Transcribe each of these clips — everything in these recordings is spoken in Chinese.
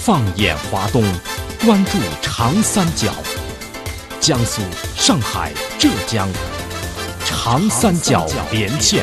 放眼华东，关注长三角，江苏、上海、浙江，长三角连线。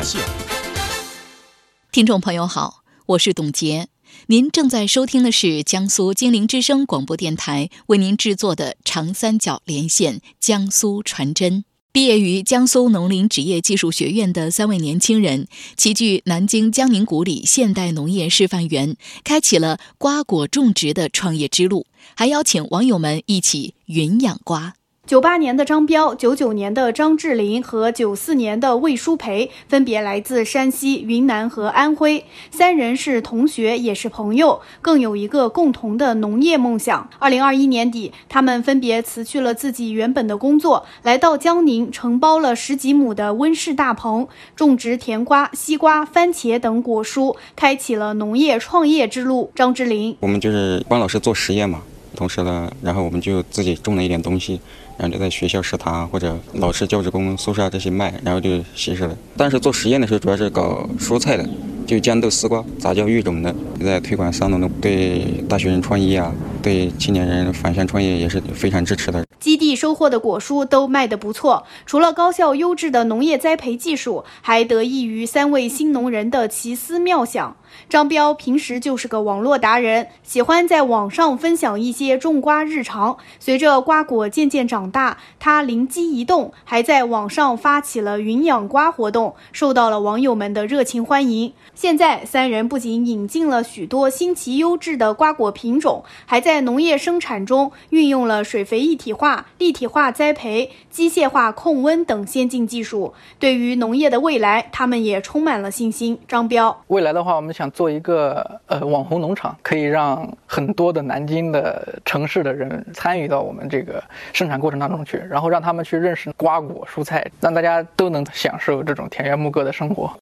听众朋友好，我是董洁，您正在收听的是江苏金陵之声广播电台为您制作的长三角连线江苏传真。毕业于江苏农林职业技术学院的3位年轻人，齐聚南京江宁古里现代农业示范园，开启了瓜果种植的创业之路，还邀请网友们一起云养瓜。 98年的张彪、99年的张志林和94年的魏书培分别来自山西、云南和安徽，三人是同学也是朋友，更有一个共同的农业梦想。2021年底，他们分别辞去了自己原本的工作，来到江宁，承包了10几亩的温室大棚，种植甜瓜、西瓜、番茄等果蔬，开启了农业创业之路。张志林： 我们就是帮老师做实验嘛，同时呢，然后我们就自己种了一点东西，然后就在学校食堂或者老师教职工宿舍这些卖，然后就稀释了。但是做实验的时候主要是搞蔬菜的，就豇豆、丝瓜、杂交育种的，在推广商农的，对大学生创业啊，对青年人返乡创业也是非常支持的。 基地收获的果蔬都卖得不错，除了高效优质的农业栽培技术，还得益于3位新农人的奇思妙想。张彪平时就是个网络达人，喜欢在网上分享一些种瓜日常。随着瓜果渐渐长大，他灵机一动，还在网上发起了云养瓜活动，受到了网友们的热情欢迎。现在3人不仅引进了许多新奇优质的瓜果品种，还在农业生产中运用了水肥一体化、立体化栽培、机械化控温等先进技术。对于农业的未来，他们也充满了信心。张彪： 未来的话，我们想做一个网红农场，可以让很多的南京的城市的人参与到我们这个生产过程当中去，然后让他们去认识瓜果蔬菜，让大家都能享受这种田园牧歌的生活。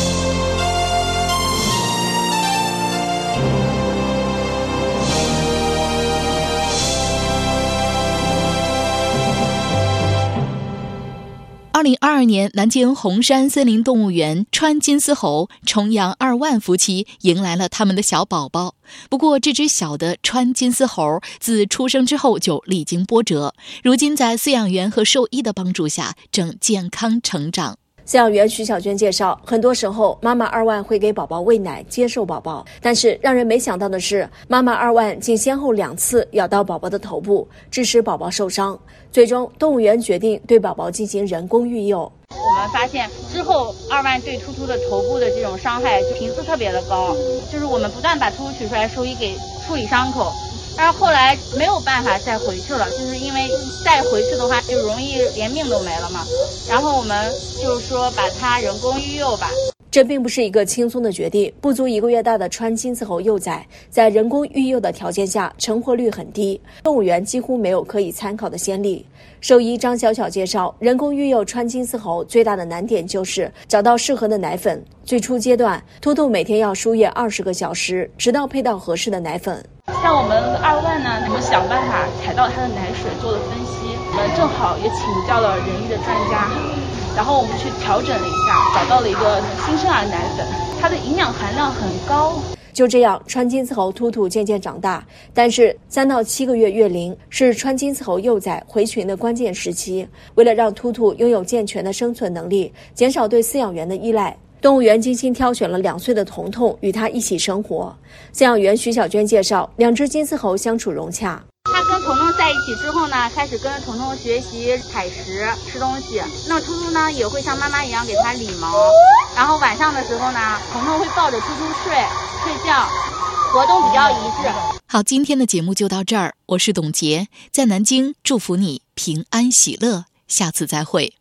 2022年，南京红山森林动物园川金丝猴重阳2万夫妻迎来了他们的小宝宝。不过，这只小的川金丝猴自出生之后就历经波折，如今在饲养员和兽医的帮助下，正健康成长。 饲养员徐小娟介绍，很多时候妈妈2万会给宝宝喂奶，接受宝宝，但是让人没想到的是，妈妈2万竟先后2次咬到宝宝的头部，致使宝宝受伤。最终，动物园决定对宝宝进行人工育幼。 我们发现之后，2万对突突的头部的这种伤害频次特别的高，就是我们不断把突突取出来，兽医给处理伤口。但是后来没有办法再回去了，就是因为再回去的话就容易连命都没了嘛。然后我们就是说把它人工育幼吧。 这并不是一个轻松的决定，不足1个月大的川金丝猴幼崽在人工育幼的条件下成活率很低，动物园几乎没有可以参考的先例。兽医张小小介绍，人工育幼川金丝猴最大的难点就是找到适合的奶粉。最初阶段，突突每天要输液20个小时，直到配到合适的奶粉。 像我们2万呢，我们想办法采到它的奶水做了分析，我们正好也请教了人医的专家，然后我们去调整了一下，找到了一个新生儿奶粉，它的营养含量很高。 就这样，川金丝猴突突渐渐长大，但是3到7个月月龄是川金丝猴幼崽回群的关键时期。为了让突突拥有健全的生存能力，减少对饲养员的依赖，动物园精心挑选了2岁的彤彤与他一起生活。饲养员徐小娟介绍，2只金丝猴相处融洽。 他跟彤彤在一起之后呢，开始跟彤彤学习采食、吃东西。那突突呢，也会像妈妈一样给他理毛。然后晚上的时候呢，彤彤会抱着突突睡觉，活动比较一致。 好，今天的节目就到这儿，我是董洁，在南京祝福你平安喜乐，下次再会。